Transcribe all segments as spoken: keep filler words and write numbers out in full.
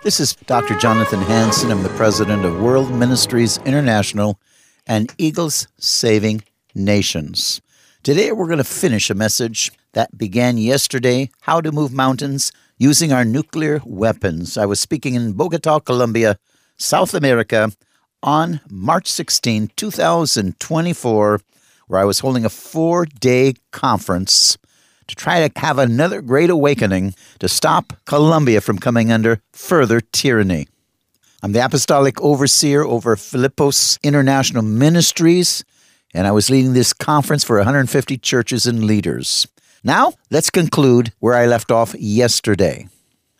This is Doctor Jonathan Hansen. I'm the president of World Ministries International and Eagles Saving Nations. Today we're going to finish a message that began yesterday, how to move mountains using our nuclear weapons. I was speaking in Bogota, Colombia, South America, on March sixteenth, twenty twenty-four, where I was holding a four-day conference to try to have another great awakening to stop Colombia from coming under further tyranny. I'm the apostolic overseer over Philippos International Ministries, and I was leading this conference for one hundred fifty churches and leaders. Now, let's conclude where I left off yesterday.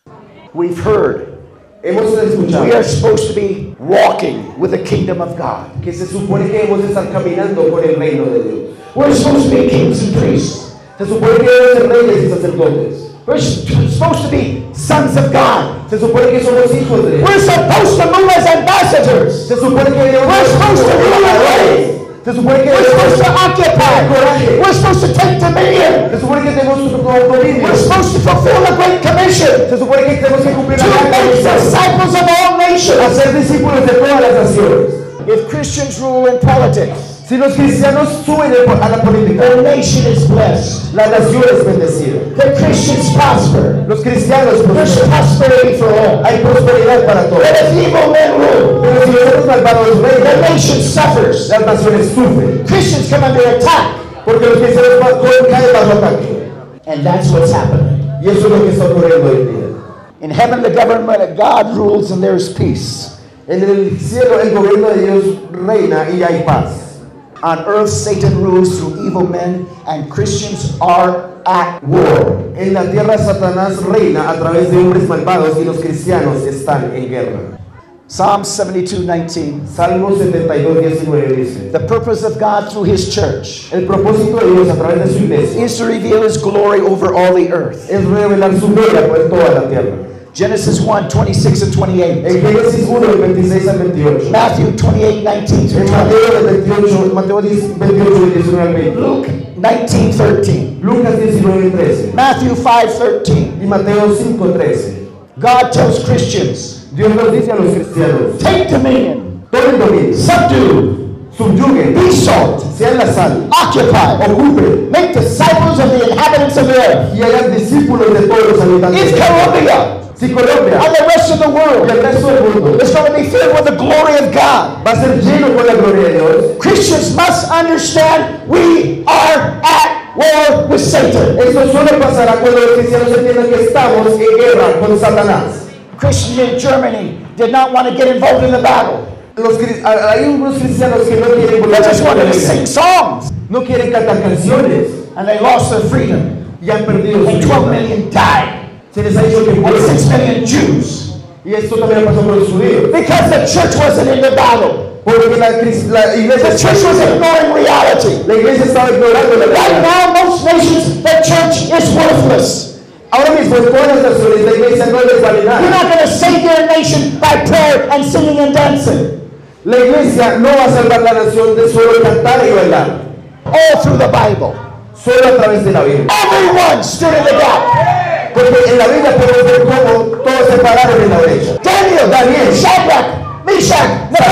We've heard. Hemos escuchado. We are supposed to be walking with the kingdom of God. Que se supone que debemos estar caminando por el reino de Dios. We're supposed to be kings and priests. Se supone que debemos ser reyes y sacerdotes. We're supposed to be sons of God. Se supone que somos hijos de Dios. We're supposed to move as ambassadors. Se supone que debemos We're supposed to rule and reign. Se supone que We're supposed to occupy. We're supposed to take dominion. Se supone que tenemos dominio. We're supposed to fulfill the Great Commission. Se supone que tenemos que cumplir la gran comisión. To make disciples of all nations. Hacer discípulos de todas las naciones. If Christians rule in politics, si los cristianos suben a la política, the nation is blessed. La nación es bendecida. The Christians prosper. Los cristianos prosperan. There's prosperity for all. Hay prosperidad para todos. But if evil men rule, pero si los malvados reyes, the nation suffers. Las naciones sufren. Christians come under attack. Porque los cristianos caen bajo ataque. And that's what's happening. Y eso es lo que está ocurriendo hoy día. In heaven, the government of God rules and there's peace. En el cielo, el gobierno de Dios reina y hay paz. On earth, Satan rules through evil men, and Christians are at war. En la tierra, Satanás reina a través de hombres malvados y los cristianos están en guerra. Psalm seventy-two nineteen. Salmo setenta y dos diecinueve dice: The purpose of God through His church. El propósito de Dios a través de su iglesia is to reveal His glory over all the earth. Es revelar su gloria por toda la tierra. Genesis one, twenty-six and twenty-eight. En Génesis uno, veintiséis al veintiocho. Matthew twenty-eight, nineteen through twenty. En Mateo veintiocho, Mateo veintiocho, diecinueve al veinte. Luke nineteen, thirteen. Lucas diecinueve, trece. Matthew five, thirteen. Y Mateo cinco, trece. God tells Christians, Dios nos dice a los cristianos, take dominion, tomen dominio, subdue, subyuguen, be salt, sean la sal, occupy, ocupen, make disciples of the inhabitants of the earth, y hagan discípulos de todos los habitantes. It's Colombia. Si Colombia and the rest of the world, y el resto del mundo, is going to be filled with the glory of God. Va a ser lleno con la gloria de Dios. Christians must understand we are at war with Satan. Eso solo pasará cuando los cristianos entiendan que estamos en guerra con Satanás. Christians in Germany did not want to get involved in the battle. Los, hay unos cristianos que no quieren volver. They just wanted to sing songs. No quieren cantar canciones. And they lost their freedom. Y han perdido su libertad. And twelve million died. Se les ha dicho que and six million Jews. Y esto también pasó por los judíos. Because the church wasn't in the battle. Porque la, la iglesia, the church was ignoring reality. La iglesia estaba ignorando la realidad. Right now, most nations, the church is worthless. Ahora mismo en todas las naciones la iglesia no les vale nada. You're not going to save your nation by prayer and singing and dancing. La iglesia no va a salvar la nación de solo cantar y bailar. All through the Bible. Solo a través de la Biblia. Everyone stood in the gap. Porque en la Biblia podemos ver cómo todos se pararon en la brecha. Daniel, Daniel, Shadrach, Meshach,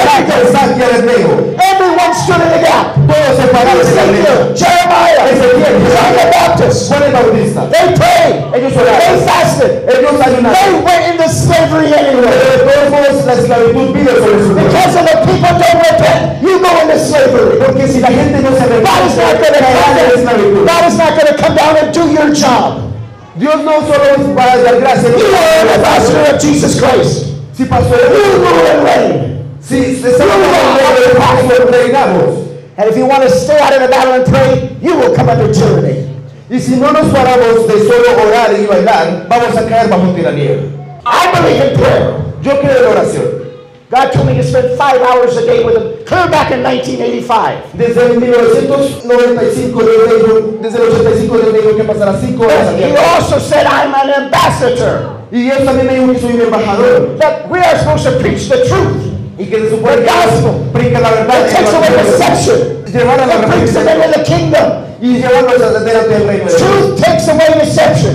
Abednego. Everyone stood in the gap. Todos se pararon en la brecha. Jeremiah, Ezequiel, John the Baptist, Juan el Bautista. They prayed. Ellos oraron. They fasted. Ellos ayunaron. They went into slavery anyway. Pero todos la esclavitud vive sobre su vida. Because of the people don't repent, you go into slavery. Porque si la gente no se arrepiente, God is not going to come. God is not going to come down and do your job. Dios no solo va a dar gracias. You are an ambassador of Jesus Christ. Si pasó you rule and reign. Si se reinamos. And if you want to stay out in the battle and pray, you will come under tyranny. Y si no nos paramos de solo orar y bailar, vamos a caer bajo tiranía. I believe in prayer. Yo creo en la oración. God told me to spend five hours a day with him, clear back in nineteen eighty-five. Desde mil novecientos noventa y cinco, desde el ochenta y cinco, le digo que pasará cinco horas al día. He also said I'm an ambassador. Y Dios también me dijo que soy un embajador. That we are supposed to preach the truth. Y que se supone que gospel predica la verdad. It takes away deception. Llevar a la verdad. It brings them into the kingdom. Y llevarlos delante del reino. Truth takes away deception.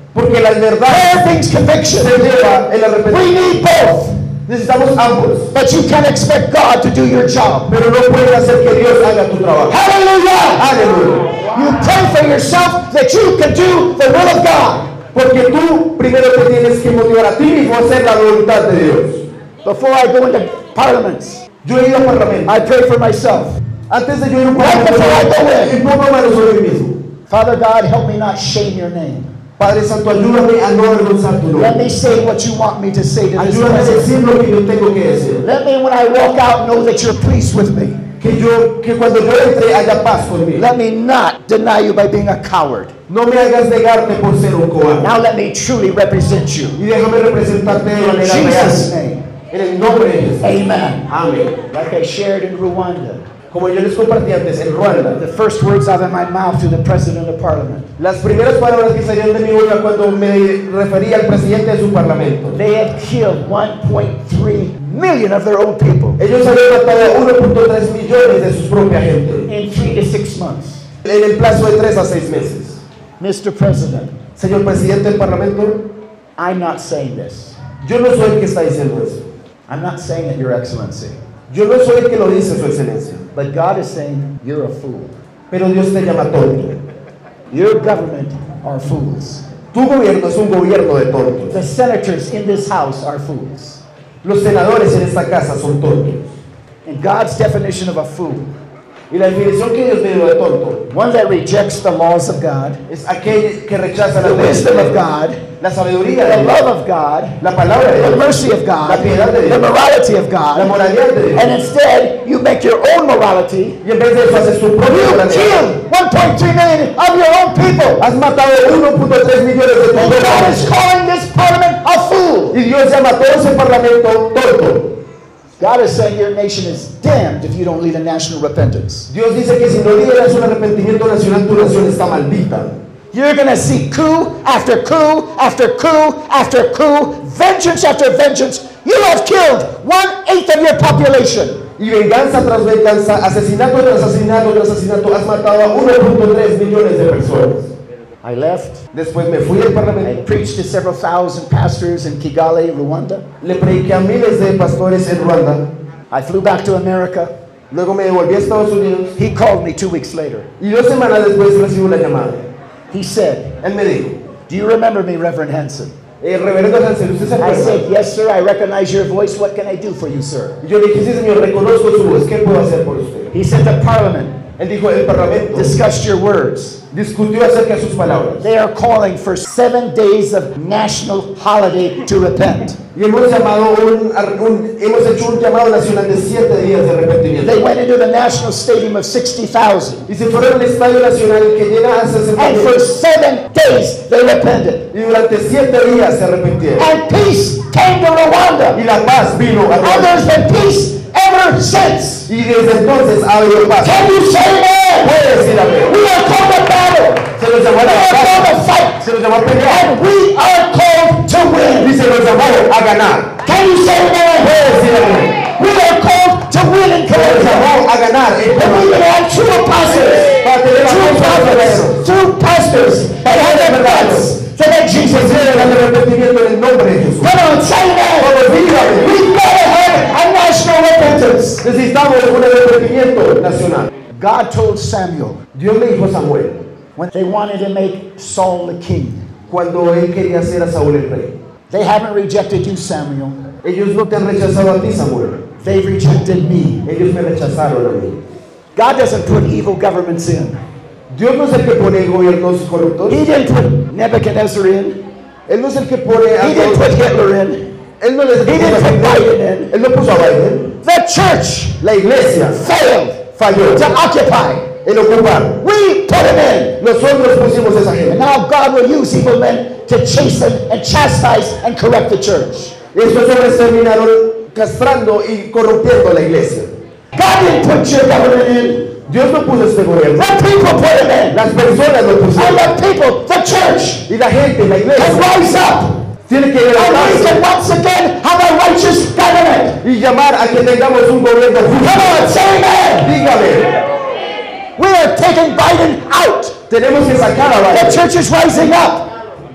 Porque la verdad Prayer brings conviction. se lleva el We arrepentimiento. need both. Necesitamos ambos. But you can't expect God to do your job. Pero no puedes hacer que Dios haga tu trabajo. Hallelujah! Aleluya. You pray for yourself that you can do the will of God. Porque tú primero te tienes que motivar a ti mismo a hacer la voluntad de Dios. Before I go into parliaments, Yo he ido al parlamento. I pray for myself. Antes de yo ir a un Right parlamento, before I go in. y pongo manos sobre mí mismo. Father God, help me not shame your name. Padre Santo, ayúdame a no avergonzar tu Let nombre. me say what you want me to say to this Ayúdame a president. decir lo que yo tengo que decir. Let me, when I walk out, know that you're pleased with me. Que yo, que cuando yo entre haya paz conmigo. Let me not deny you by being a coward. No me hagas negarte por ser un cobarde. Now let me truly represent you. Y déjame representarte de In manera Jesus' real. name, En el nombre de Jesús. amen. Amén. Like I shared in Rwanda, Como yo les compartí antes, en Ruanda, the first words out of my mouth to the president of parliament, las primeras palabras que salieron de mi boca cuando me refería al presidente de su parlamento. they had killed one point three million of their own people Ellos habían matado a uno punto tres millones de su propia gente in three to six months. en el plazo de tres a seis meses. Mister President, Señor presidente del parlamento, I'm not saying this. yo no soy el que está diciendo eso. I'm not saying it, Your Excellency. Yo no soy el que lo dice, su excelencia. But God is saying you're a fool. Pero Dios te llama tonto. Your government are fools. Tu gobierno es un gobierno de tontos. The senators in this house are fools. Los senadores en esta casa son tontos. And God's definition of a fool, Y la definición que Dios me dio de tonto one that rejects the laws of God, es aquel que rechaza the la leyes de wisdom of Dios, God, la sabiduría the de Dios, love of God, la palabra de the Dios, mercy of la God, piedad de the Dios, morality of la God, moralidad de Dios. and instead you make your own morality. Y en vez de eso haces tu propia You moralidad. killed one point three million of your own people. Has matado uno punto tres millones de tu And propia God is gente. calling this parliament a fool. Y Dios llama a todo ese parlamento tonto. God is saying your nation is damned if you don't lead a national repentance. Dios dice que si no lideras un arrepentimiento nacional, tu nación está maldita. You're going to see coup after coup after coup after coup, vengeance after vengeance. You have killed one-eighth of your population. Y venganza tras venganza, asesinato tras asesinato tras asesinato, has matado a uno punto tres millones de personas. I left. Después me fui del I parlamento, preached to several thousand pastors in Kigali, Rwanda. le prediqué a miles de pastores en Ruanda, I flew back to America. luego me devolví a Estados Unidos He called me two weeks later. y dos semanas después recibo una llamada. He said, Él me dijo, "Do you remember me, Reverend Hansen?" eh, reverendo Hansel, ¿usted se I acuerda? said, "Yes, sir. I recognize your voice. What can I do for you, sir?" Y yo le dije, sí señor, reconozco su voz, ¿qué puedo hacer por usted? He said, "The parliament Él dijo, el parlamento discussed your words. discutió acerca de sus palabras. They are calling for seven days of national holiday to repent." Y hemos llamado un, un- hemos hecho un llamado nacional de siete días de arrepentimiento. They went into the national stadium of sixty thousand. Y se fueron al estadio nacional que llena a sesenta And mil. for seven days they repented. Y durante siete días se arrepintieron. And peace came to Rwanda. Y la paz vino a And Rwanda. there's been peace ever since. Y desde entonces ha habido paz. Can you say amen? Puede decir amén. We are called to battle. Se los llamó a We la are called batalla. to fight. Se los llamó a pelear. And we are called to Y win. se los llamó a ganar. Can you say amen? Puede decir amén. We are called to win in Se los Colombia. llamó a ganar. And we can have true apostles, Para tener true amor para prophets, los true pastors that have the guts to make Jesus Lleven real. al arrepentimiento en el nombre de Jesús. Come on, say amen. Vamos, dígame. We've got to have a national repentance. Necesitamos un arrepentimiento nacional. God told Samuel Dios le dijo a Samuel when they wanted to make Saul the king, cuando él quería hacer a Saúl el rey. they haven't rejected you, Samuel. Ellos no te han rechazado a ti, Samuel. They've rejected me. Ellos me rechazaron a mí. God doesn't put evil governments in. Dios no es el que pone gobiernos corruptos. He didn't put Nebuchadnezzar in. Él no es el que pone a He didn't todos. put Hitler in. Él no les He didn't put Biden in. Él no puso a Biden. The church La iglesia failed falló to occupy. en ocupar. We put him in. Nosotros pusimos esa And gente. now God will use evil men to chasten and chastise and correct the church. Y estos hombres terminaron castrando y corrompiendo la iglesia. God didn't put your government in. Dios no puso este gobierno. The people put him in. Las personas lo And pusieron. the people, the church, Y la gente, la can iglesia, rise up. tiene que And we levantarse can once again have a righteous government. y llamar a que tengamos un gobierno Come justo. on, say amen. Dígame, We are taking Biden out. tenemos que sacar a The Biden. church is rising up.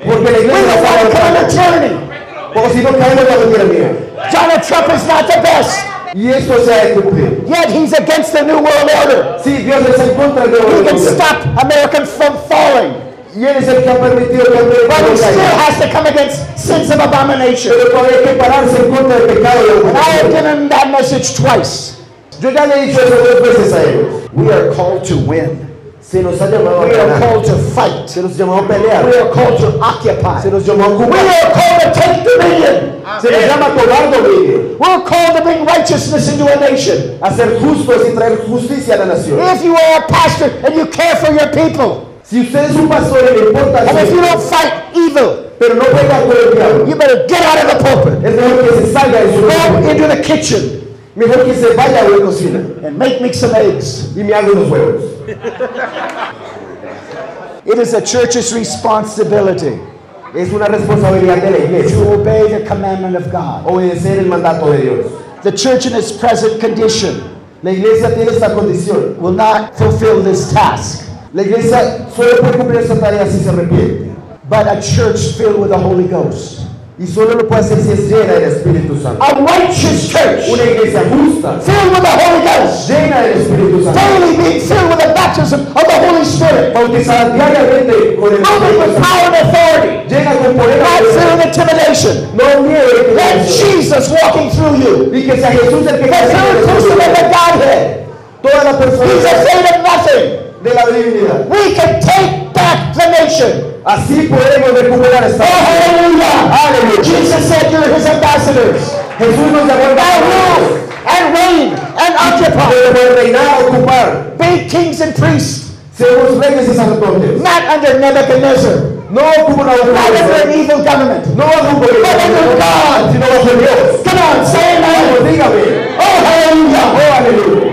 Porque la We iglesia don't want to come under está tyranny. o si no caemos bajo tiranía. Donald Trump is not the best. Y esto se ha de cumplir. Yet he's against the New World Order. Sí, Dios es en contra del nuevo He can orden. stop Americans from falling. Y él es el que ha permitido que América But he no still caiga. has to come against sins of abomination. Pero todavía hay que pararse en contra del pecado de And I have los given him that message twice. Yo ya le he dicho eso dos veces a ellos. We are called to win. Se nos ha llamado a We are ganar. called to fight. Se nos llamó a pelear. We are called to occupy. Se nos llamó a We ocupar. are called to take dominion. Se nos llama a tomar dominio. We're called to bring righteousness into a nation. A ser justos y traer justicia a la nación. If you are a pastor and you care for your people, Si usted es un pastor y le importa and if eso, you don't fight evil, pero no juega con el diablo, you better get out of the pulpit. es mejor que se salga de su Go lugar. into the kitchen Mejor que se vaya a la cocina and make me some eggs. y me haga unos huevos. It is a church's responsibility Es una responsabilidad de la iglesia to obey the commandment of God. obedecer el mandato de Dios. The church in its present condition La iglesia tiene esta condición. will not fulfill this task, La iglesia solo puede cumplir esta tarea si se arrepiente. but a church filled with the Holy Ghost. Y solo lo puede hacer si es llena del Espíritu Santo. A righteous church Una iglesia justa, filled with the Holy Ghost, llena del Espíritu Santo, daily being filled with the baptism of the Holy Spirit, bautizada diariamente con el moving Espíritu with Santo, power and authority, llena con poder, not fear and intimidation. no miedo y Let intimidación. Jesus walking through you, Y que sea Jesús el que the camine third en person of the nosotros. Godhead. Toda la He's persona afraid of nothing. de la divinidad. We can take back the nation. Así podemos recuperar Oh, esta. hallelujah. Aleluya. Jesus said you're his ambassadors. Jesús nos llamó Now a rule and reign and occupy. Debemos reinar, ocupar. Be kings and priests, Seamos reyes y sacerdotes. not under Nebuchadnezzar, No como una not under an autoridad. evil government. No bajo un gobierno, But under God. sino bajo Dios. Come on, say Vamos, amen. dígame. Oh, hallelujah. Oh, aleluya.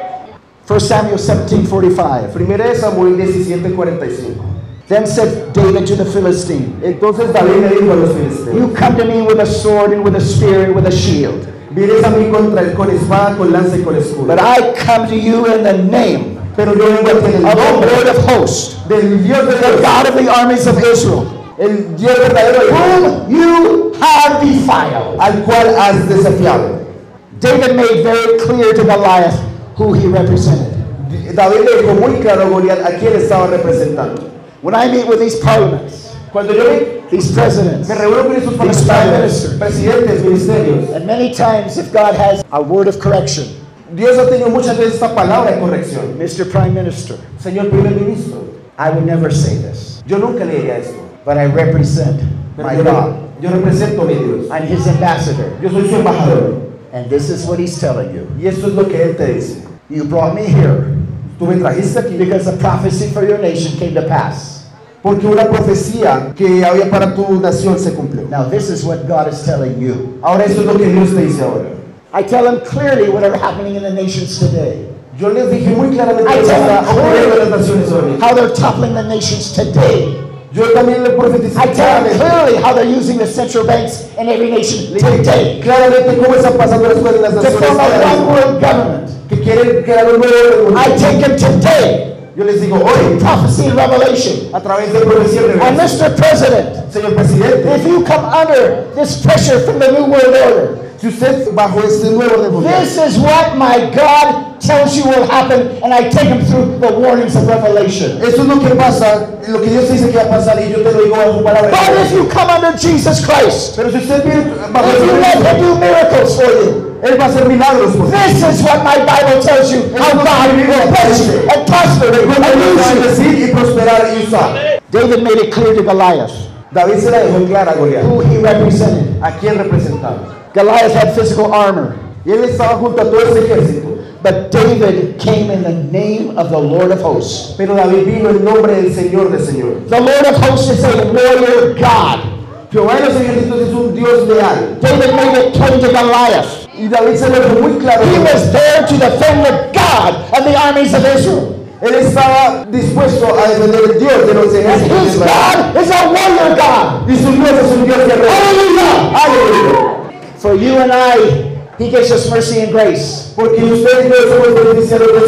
First Samuel seventeen forty-five. Primera de Samuel diecisiete cuarenta y cinco. Then said David to the Philistine, Entonces David le dijo a los filisteos: you come to me with a sword and with a spear and with a shield. vienes a mí contra el con espada, con lanza y con escudo. But I come to you in the name Pero yo vengo a ti en el of the nombre Lord of hosts, del Dios de the Dios, God of the armies of Israel, el Dios verdadero de Dios, whom you have defiled. al cual has desafiado. David made very clear to Goliath who he represented. David le dijo muy claro a Goliat a quién estaba representando. When I meet with these parliaments, Cuando yo me, these presidents, me reúno con estos These prime parlamentarios, ministers. presidentes, ministerios, and many times if God has a word of correction, Dios ha tenido muchas veces esta palabra de corrección. Mister Prime Minister, Señor primer ministro, I would never say this, yo nunca le diría esto. but I represent Pero my yo, God. yo represento a mi Dios. I'm his ambassador. Yo soy su embajador. And this is what he's telling you. Y esto es lo que Él te dice. You brought me here Tú me trajiste aquí because the prophecy for your nation came to pass. porque una profecía que había para tu nación se cumplió. Now this is what God is telling you. Ahora eso es lo que Dios te dice ahora. I tell him clearly what are happening in the nations today. Yo les dije muy claramente I lo que tell está them ocurriendo en las naciones ahora. how they're toppling the nations today. Yo también le profeticé I tell them claramente, clearly how they're using the central banks in every nation le dije today claramente cómo están pasando las cosas en las to naciones form a ahora one mismo, world government. que quieren crear un nuevo orden I mundial. take them today, Yo les digo hoy, prophecy and revelation. a través de profecía y And revelación, Mister President, señor presidente, if you come under this pressure from the New World Order, si usted bajo este nuevo orden mundial, this is what my God tells you will happen, and I take them through the warnings of Revelation. eso es lo que pasa, lo que Dios dice que va a pasar y yo te lo digo bajo palabra. But if you come under Jesus Christ, Pero si usted viene bajo if you let el him do miracles for you, Él va a hacer milagros por ti. this is what my Bible tells you, how God will bless you and prosper you Él va and a use you. bendecir y prosperar y usar. David made it clear to Goliath David se la dejó clara a Goliat, who he represented. a quién representaba. Goliath had physical armor, Y él estaba junto a todo ese ejército. but David came in the name of the Lord of hosts. Pero David vino en nombre del Señor de Señor. The Lord of hosts is a warrior God. Jehová de los ejércitos es un Dios leal. David made it plain to Goliath. Y David se lo dejó muy claro. He was there to defend the God of the armies of Israel. Él estaba dispuesto a defender el Dios de los And ejércitos de his Israel. God is a warrior God. Y su Dios es un Dios guerrero. Hallelujah! Aleluya. For you and I, he gives us mercy and grace. Porque usted y yo somos beneficiarios de su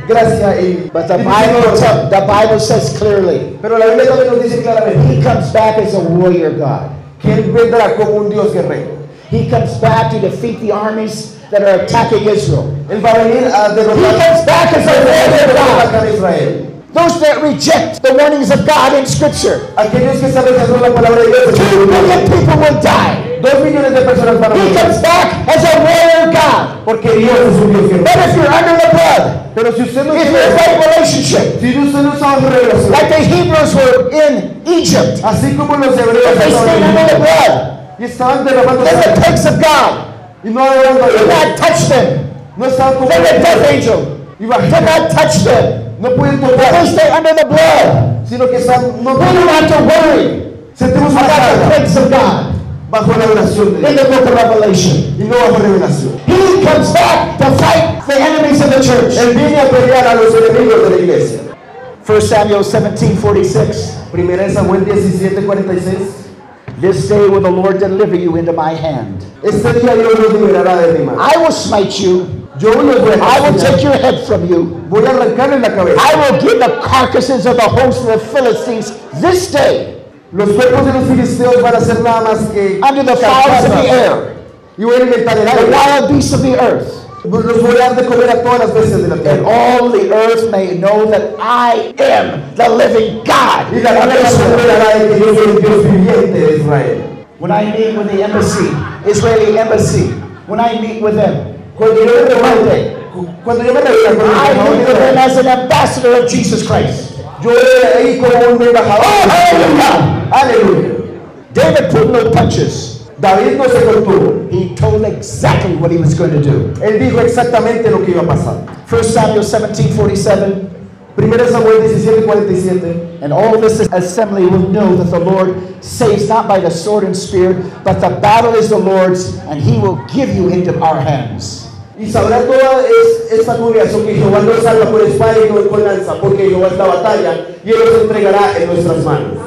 gracia y But the Bible, tell, the Bible says clearly, pero la Biblia también nos dice claramente He comes back as a warrior God. que Él vendrá como un Dios guerrero. He comes back to defeat the armies that are attacking Israel. Él va a venir a He derrotar comes back as a warrior God. a Israel. Those that reject the warnings of God in Scripture, Aquellos que saben que la palabra de Dios, two million people will die. dos millones de personas van a He morir. comes back as a warrior God. Porque Dios es un Dios guerrero. But if you're under the blood, Pero si usted no if tiene, you're in right relationship, si usted no está bajo revelación, like the Hebrews were in Egypt, así como los hebreos if they stayed under the estaban blood, y estaban derramando then the sangre plagues of God y no adorando a did Dios, not touch them. no estaban como Then the death angel y did bajando, not touch them. no pueden They tocar, stay under the blood. sino que están no We don't have to worry sentimos una about the carga plagues of God bajo la oración de in Dios the book of Revelation. y no bajo revelación. He comes back to fight the enemies of the church. Él viene a pelear a los enemigos de la iglesia. First Samuel seventeen forty-six. Primera de Samuel diecisiete cuarenta y seis. This day will the Lord deliver you into my hand. Este día Dios los liberará de mi mano. I will smite you. Yo los voy a I will castigar. take your head from you. Voy a arrancarle la cabeza. I will give the carcasses of the host of the Philistines this day Los cuerpos de los filisteos van a ser nada más que under the fowls of the air, y voy a alimentar el the aire. wild beasts of the earth. Los voy a dar de comer a todas las bestias de la And tierra. all the earth may know that I am the living God. Y la tierra se enterará de que yo soy el Dios viviente de Israel. When I meet with the embassy, Israeli embassy, when I meet with them, Cuando yo me reúno, cuando yo me reúno con I meet with them ellos, as an ambassador of Jesus Christ. yo voy ahí como un embajador. Oh, hallelujah! Aleluya. David pulled no punches. David no se contuvo. He told exactly what he was going to do. Él dijo exactamente lo que iba a pasar. First Samuel seventeen forty-seven. Primera Samuel diecisiete cuarenta y siete. And all this assembly will know that the Lord saves not by the sword and spear, but the battle is the Lord's, and he will give you into our hands. Y sabrá toda es, esta congregación que Jehová no salva con espada y no con lanza, porque Jehová es la batalla y Él los entregará en nuestras manos.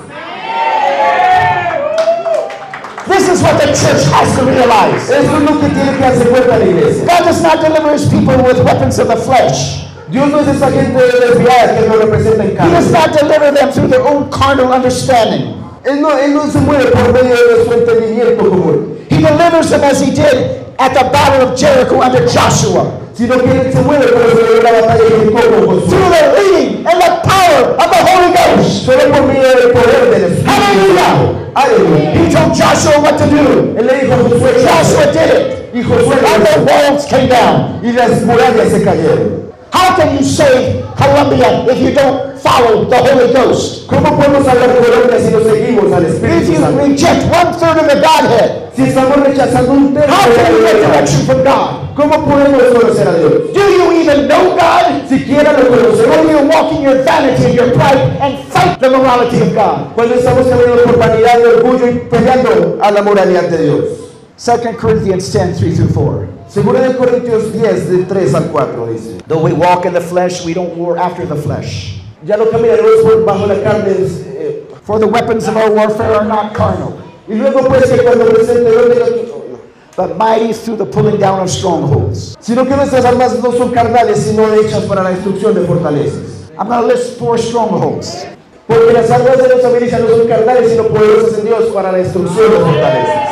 This is what the church has to realize. Eso es lo que tiene que hacer cuenta la iglesia. God does not deliver his people with weapons of the flesh. Dios no es esa gente desviada que Él no representa en He carne. does not deliver them through their own carnal understanding. Él no, él no se mueve por medio de nuestro entendimiento común, He delivers them as he did at the battle of Jericho under Joshua, sino que Él se mueve por medio de la batalla de Jericó con Josué. through the leading and the power of the Holy Ghost. Solo por medio del poder del Espíritu. Hallelujah! Aleluya. He told Joshua what to do. Él le dijo a Josué, Joshua did it. y Josué And lo the walls came down. hizo, y las murallas se cayeron. How can you save Colombia if you don't follow the Holy Ghost? ¿Cómo podemos hablar de Colombia si no seguimos al If Espíritu you Santo? reject one third of the Godhead, Si estamos rechazando un tercio how de can you la get Biblia, direction from God? ¿cómo podemos conocer a Dios? Do you even know God? Siquiera lo Or conocemos do you walk in your vanity and your pride and fight the morality of God? cuando estamos caminando por vanidad y orgullo y peleando a la moralidad de Dios. Second Corinthians ten, three through four. Segunda de Corintios diez, de tres al cuatro, dice: Though we walk in the flesh, we don't war after the flesh. Ya no caminaremos por bajo la carne. eh, For the weapons of our warfare are not carnal, y luego pues que cuando presente yo tenga but mighty through the pulling down of strongholds. sino que nuestras armas no son carnales, sino hechas para la destrucción de fortalezas. I'm going to list four strongholds. Porque las armas de nuestra milicia no son carnales, sino poderosas en Dios para la destrucción de fortalezas.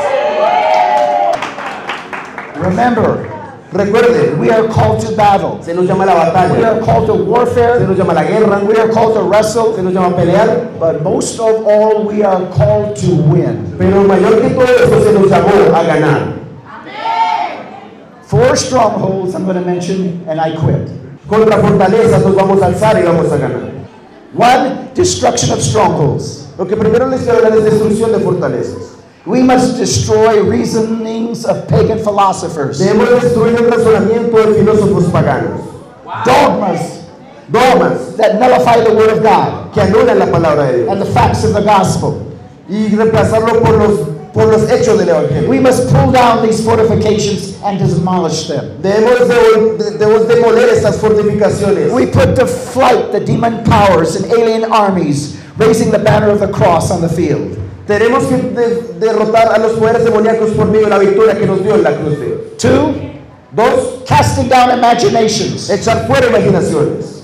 Remember, Recuerde, we are called to battle. se nos llama la We batalla, are called to se warfare. nos llama la guerra, We are called to se wrestle. nos llama pelear, But most of all, we are called to win. pero mayor que todo esto se nos llamó a ganar. Four strongholds I'm going to mention, and I quit. Contra fortalezas nos vamos a alzar y vamos a ganar. One, destruction of strongholds. Lo que primero les quiero hablar es destrucción de fortalezas. We must destroy reasonings of pagan philosophers, Debemos destruir el razonamiento de filósofos paganos, dogmas dogmas that nullify the word of God que anulan la palabra de Dios and the facts of the gospel. y reemplazarlo por los, por los hechos del Evangelio. We must pull down these fortifications and demolish them. Debemos, de, debemos demoler estas fortificaciones. We put to flight the demon powers and alien armies, raising the banner of the cross on the field. Tenemos que de- derrotar a los poderes demoníacos por medio de la victoria que nos dio en la cruz de Dios. Two, Dos, casting down imaginations echar fuera imaginaciones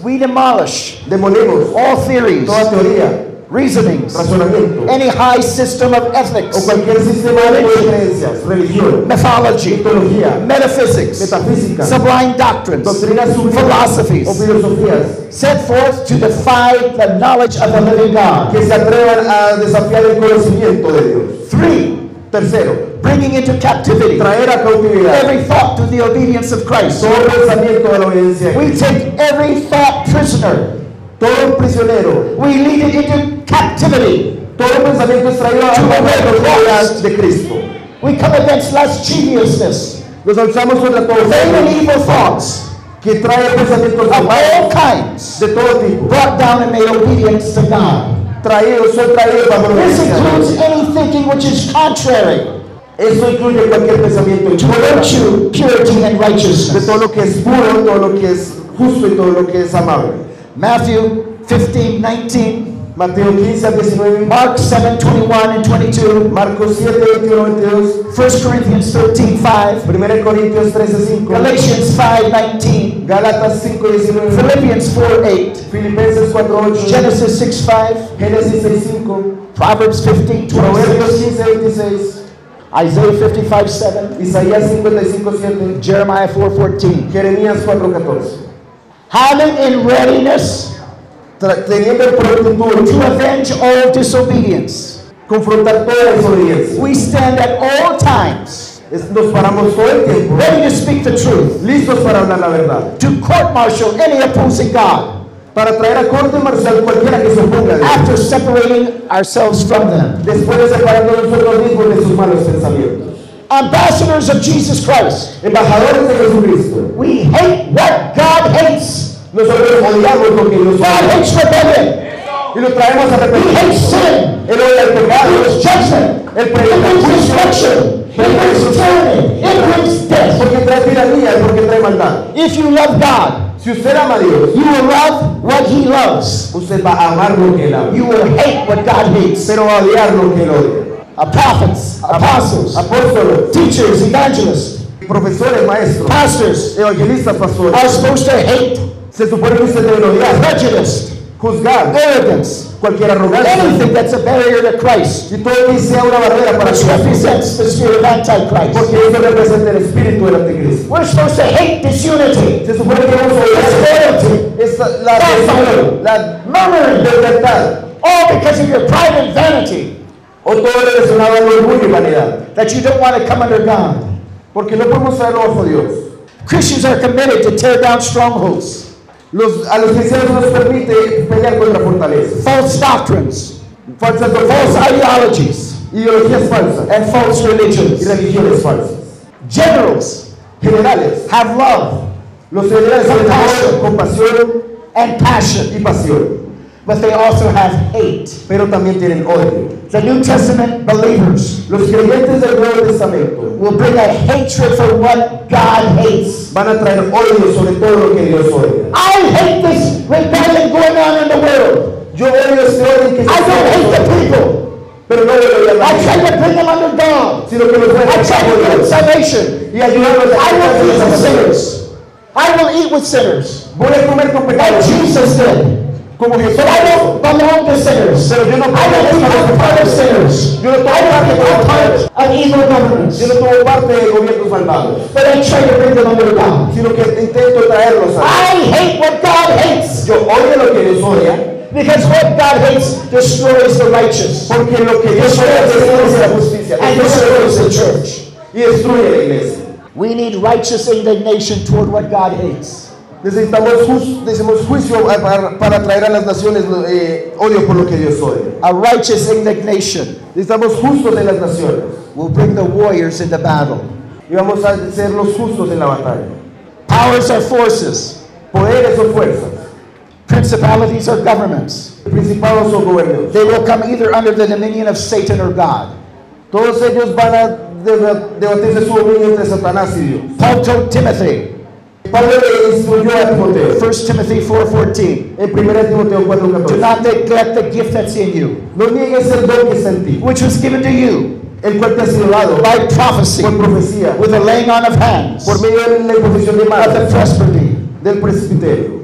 We demolish demolimos all theories, toda teoría, reasonings, razonamiento, any high system of o ethics, cualquier sistema de creencias, religión, mythology, mitología, metaphysics, metafísica, sublime doctrines, doctrinas sublimes philosophies, o filosofías set forth to defy the knowledge of the living God. que se atrevan a desafiar el conocimiento de Dios. Three, Tercero, bringing into captivity traer a cautividad every thought to the obedience of Christ. todo pensamiento de la obediencia. We take every thought prisoner. Todo prisionero, We lead it into captivity. todo pensamiento es traído a la cautividad de Cristo. We come against lasciviousness, Nos alzamos contra todo vain and fuego evil thoughts que trae pensamientos of all malos kinds, de todo tipo, brought down and made obedient to God. traídos, son traídos bajo la This obediencia a Dios. includes any thinking which is contrary Eso incluye cualquier pensamiento en to contra virtue, purity, and de righteousness. todo lo que es puro, todo lo que es justo y todo lo que es amable. Matthew fifteen, nineteen, Mateo quince al diecinueve, Mark seven, twenty-one and twenty-two, Marcos siete, veintiuno, veintidós, First Corinthians thirteen, five, primera Corintios trece, cinco, Galatians five, nineteen, Gálatas cinco, diecinueve, Philippians four, eight, Filipenses cuatro, ocho, Genesis six, five, Génesis seis, cinco, Proverbs fifteen, Proverbios twenty-six, quince, veintiséis, Isaiah fifty-five, seven, Isaías cincuenta y cinco, siete, Jeremiah four, fourteen. Jeremías cuatro, catorce. Having in readiness Tra- Teniendo en prontitud to avenge all disobedience, confrontar toda desobediencia. we stand at all times Es- Nos paramos todo el tiempo, ready to speak the truth, listos para hablar la verdad, to court-martial any opposing God, para traer a corte marcial cualquiera que se oponga a Dios, after separating ourselves from them. después de separarnos nosotros mismos de sus malos pensamientos. Ambassadors of Jesus Christ, Embajadores de Jesucristo, we hate what God hates. nosotros odiamos lo que Dios God odia hates rebellion. y lo traemos a He hates arrepentimiento. sin. Él odia el He pecado, hates judgment. el He pecado, brings destruction. He brings tyranny. He brings death. porque trae tiranía, porque trae maldad. If you love God, Si usted ama a Dios, you will love what He loves. usted va a amar lo que Él ama, You will hate what God hates. pero va a odiar lo que Él odia. Uh, prophets, apostles, Apóstoles, teachers, evangelists, profesores, maestros, pastors evangelistas, pastores, are supposed to hate se supone que usted debe odiar, prejudice, juzgar arrogance, cualquier arrogancia anything that's a barrier to Christ, y todo que sea una barrera para which Cristo, represents the spirit of Antichrist. porque eso representa el espíritu del anticristo. We're supposed to hate disunity, Se supone que debemos odiar esta, la, Backbiting, la murmuring, libertad, all because of your pride and vanity, o todo relacionado al orgullo y vanidad, that you don't want to come under God. porque no podemos traerlo bajo Dios. Christians are committed to tear down strongholds, Los, a los cristianos nos permite pelear contra fortalezas, false doctrines, falsas false doctrinas, ideologies, ideologías falsas and false y religions. religiones falsas. Generals Generales, have love los generales tienen amor, Compassion. compasión and passion, y pasión, but they also have hate. pero también tienen odio. The New Testament believers Los creyentes del Nuevo Testamento will bring a hatred for what God hates. van a traer odio sobre todo lo que Dios odia. I hate this rebellion going on in the world. Yo odio este odio que se I don't hate the hace, people. pero no voy a I try odiar, to bring them under God. sino que los voy a I try to traer give them Dios salvation. y ayudarlos a I will eat with alcanzar la salvación. sinners. I will eat with sinners. Voy a comer con Like pecadores, Jesus did. como Jesús. But I don't belong to sinners. Pero yo no I don't become part of sinners. Yo no I don't become part of evil governments. Yo no tomo parte de gobiernos malvados, But I try to bring them under God. sino que intento traerlos a I hate what God hates. Yo odio lo que Dios odia, Because what God hates destroys the righteous. porque lo que Dios odia destruye la justicia, And destroys the church. y destruye la iglesia. We need righteous indignation toward what God hates. Necesitamos, jus- necesitamos juicio para, para traer a las naciones eh, odio por lo que Dios odia. A righteous indignation Necesitamos justos en las naciones will bring the warriors into battle. y vamos a ser los justos en la batalla. Powers are forces. Poderes o fuerzas, Principalities are governments. principados o gobiernos. They will come either under the dominion of Satan or God. Todos ellos van a deba- debatirse su dominio entre Satanás y Dios. Paul told Timothy, Pablo le instruyó a Timoteo First Timothy four fourteen, en primera Timoteo cuatro do catorce. not neglect the gift that's in you, No niegues el don que está en ti, which was given to you el cual te ha sido dado by prophecy, por profecía, with the laying on of hands por medio de la imposición de of manos the presbytery. del presbiterio.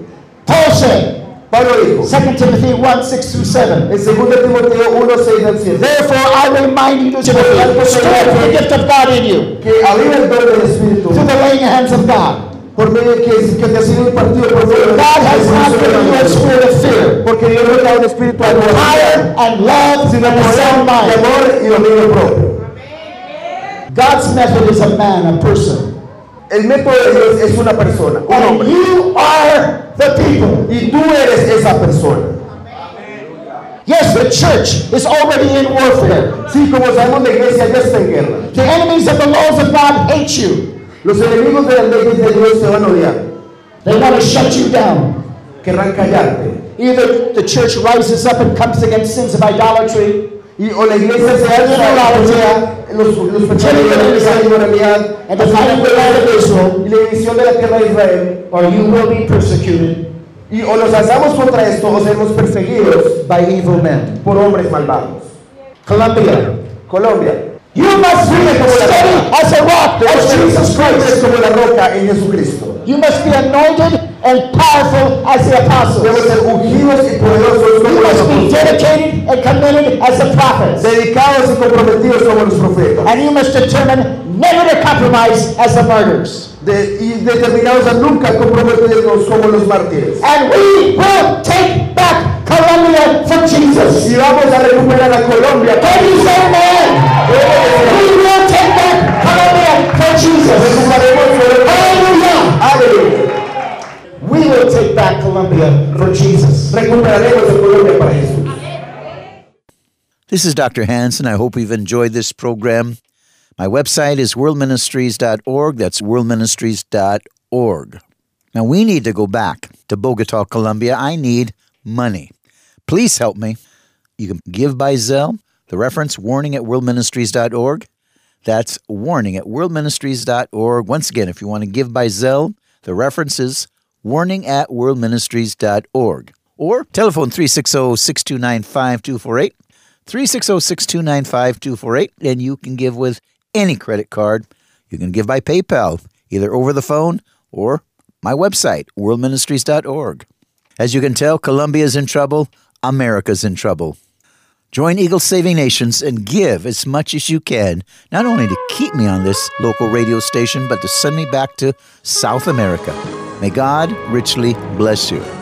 Paul said, Pablo dijo, Second Timothy one, six through seven. en segundo Timoteo uno, seis al siete, Therefore I remind you, Timothy, stir up the gift of God in you, que aviva el don del Espíritu, through the laying hands of God. por medio de que, que te ha sido impartido por medio de God has not given you a spirit of fear, porque Dios no te da un espíritu de power and love sino and a sound de mind. amor y dominio propio. God's method is a man, a person. El método de Dios es una persona, un And hombre, you are the people. y tú eres esa persona. Yes, the church is already in warfare. Sí, como sabemos, la iglesia ya está en guerra. The enemies of the laws of God hate you. Los enemigos de las leyes de Dios se van a odiar, They want to shut you down. querrán callarte. Either the church rises up and comes against sins of idolatry, Y o la iglesia se alza contra los, los pecados de la inmoralidad and the fighting the land of Israel, y la división de la tierra de Israel, or you will be persecuted y o nos alzamos contra esto o seremos perseguidos by evil men. por hombres malvados. Colombia, Colombia, you must be steady as a rock, as Jesus es Christ. como la roca en Jesucristo. You must be anointed and powerful as the apostles. Debemos ser ungidos y poderosos You como los must be apóstoles, dedicated and committed as the prophets. dedicados y comprometidos como los profetas, And you must determine never to compromise as the martyrs. de, y determinados a nunca comprometernos como los mártires. And we will take back Colombia for Jesus. Y vamos a recuperar a Colombia. Can you say amen? We will take back Colombia for Jesus. Hallelujah. Aleluya. We will take back Colombia for Jesus. Recuperaremos a Colombia para Jesús. This is Doctor Hansen. I hope you've enjoyed this program. My website is world ministries dot org. That's world ministries dot org. Now, we need to go back to Bogota, Colombia. I need money. Please help me. You can give by Zelle. The reference, warning at world ministries dot org. That's warning at world ministries dot org. Once again, if you want to give by Zelle, the reference is warning at world ministries dot org. Or telephone three six zero, six two nine, five two four eight. three six zero, six two nine, five two four eight. And you can give with any credit card. You can give by PayPal, either over the phone or my website, world ministries dot org. As you can tell, Colombia's in trouble. America's in trouble. Join Eagle Saving Nations and give as much as you can, not only to keep me on this local radio station, but to send me back to South America. May God richly bless you.